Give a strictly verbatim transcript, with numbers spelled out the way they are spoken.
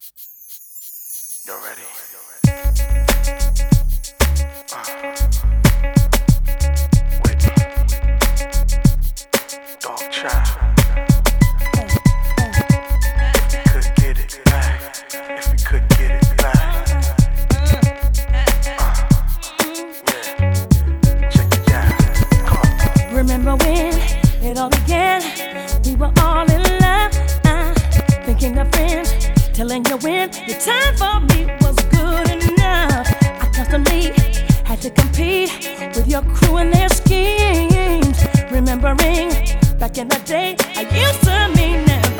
You ready? Uh, Whitney, Dog Child. If we could get it back, if we could get it back. Uh, yeah, check it out. Come on. Remember when it all began? We were all in love, uh, thinking of friends, telling you when your time for me was good enough. I constantly had to compete with your crew and their schemes. Remembering back in the day, I used to mean them.